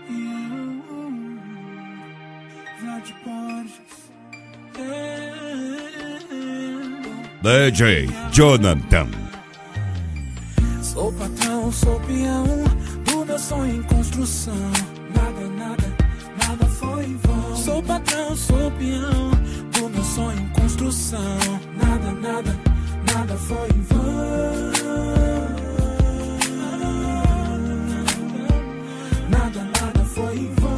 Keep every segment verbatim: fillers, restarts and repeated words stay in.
D J Jonathan. Sou patrão, sou peão do meu sonho em construção. Nada, nada, nada foi em vão. Sou patrão, sou peão do meu sonho em construção. Nada, nada, nada foi em vão. Nada, nada foi em vão.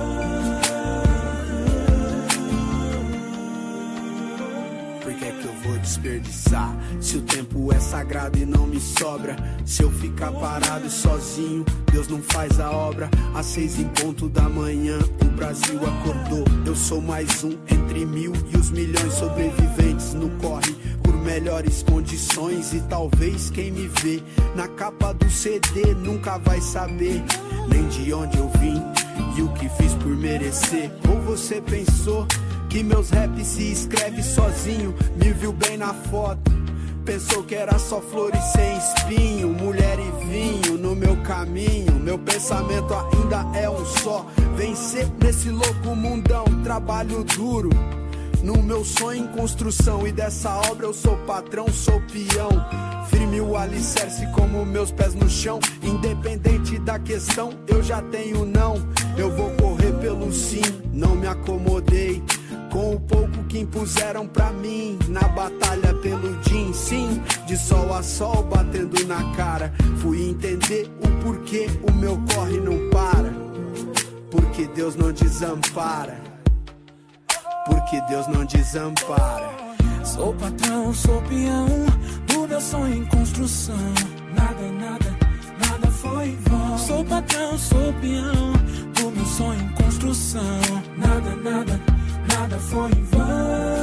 Por que é que eu vou desperdiçar? Se o tempo é sagrado e não me sobra. Se eu ficar parado e sozinho, Deus não faz a obra. Às seis em ponto da manhã, o Brasil acordou. Eu sou mais um entre mil e os milhões sobreviventes no corre por melhores condições. E talvez quem me vê na capa do C D nunca vai saber nem de onde eu vim e o que fiz por merecer. Ou você pensou que meus raps se escreve sozinho, me viu bem na foto, pensou que era só flores sem espinho, mulher e vinho no meu caminho. Meu pensamento ainda é um só: vencer nesse louco mundão. Trabalho duro no meu sonho em construção, e dessa obra eu sou patrão, sou peão. Firme o alicerce como meus pés no chão. Independente da questão, eu já tenho não. Eu vou correr pelo sim, não me acomodei com o pouco que impuseram pra mim. Na batalha pelo din, sim, de sol a sol batendo na cara. Fui entender o porquê o meu corre não para. Porque Deus não desampara. Porque Deus não desampara. Sou patrão, sou peão do meu sonho em construção. Nada, nada, nada foi em vão. Sou patrão, sou peão do meu sonho em construção. Nada, nada, nada foi em vão.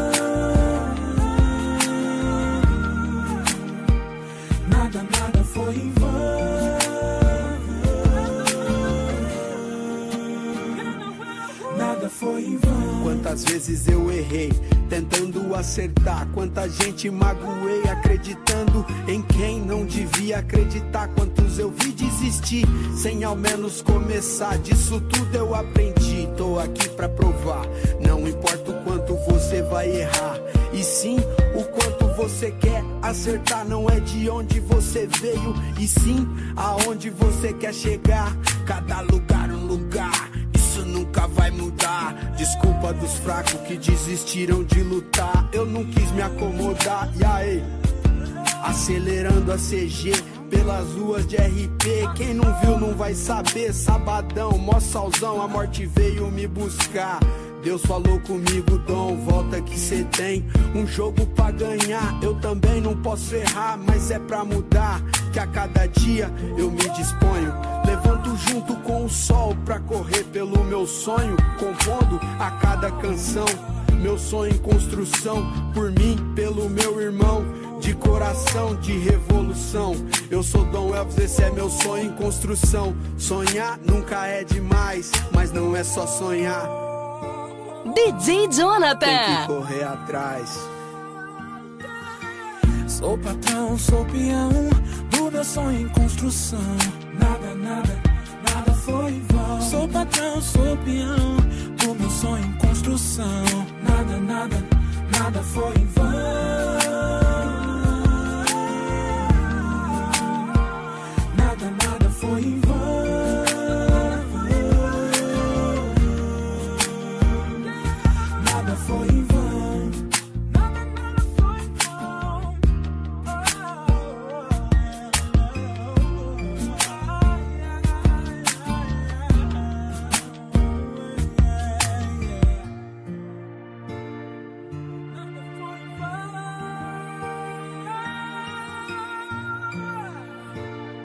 Nada, nada foi em vão. Nada foi em vão. Quantas vezes eu errei tentando acertar, quanta gente magoei acreditando em quem não devia acreditar. Quantos eu vi desistir sem ao menos começar. Disso tudo eu aprendi, tô aqui pra provar. Não importa o quanto você vai errar, e sim o quanto você quer acertar. Não é de onde você veio, e sim aonde você quer chegar. Cada lugar um lugar, isso nunca vai mudar. Desculpa dos fracos que desistiram de lutar. Eu não quis me acomodar, e aí, acelerando a C G pelas ruas de R P. Quem não viu não vai saber. Sabadão, mó salzão, a morte veio me buscar. Deus falou comigo, Dom, volta que cê tem um jogo pra ganhar. Eu também não posso errar, mas é pra mudar, que a cada dia eu me disponho. Levanto junto com o sol pra correr pelo meu sonho, compondo a cada canção meu sonho em construção. Por mim, pelo meu irmão, de coração, de revolução. Eu sou Dom Elvis, esse é meu sonho em construção. Sonhar nunca é demais, mas não é só sonhar. D J Jonathan. Tem que correr atrás. Sou patrão, sou peão do meu sonho em construção. Nada, nada, nada foi em vão. Sou patrão, sou peão do meu sonho em construção. Nada, nada, nada foi em vão. Nada, nada foi em vão. Nada foi em vão.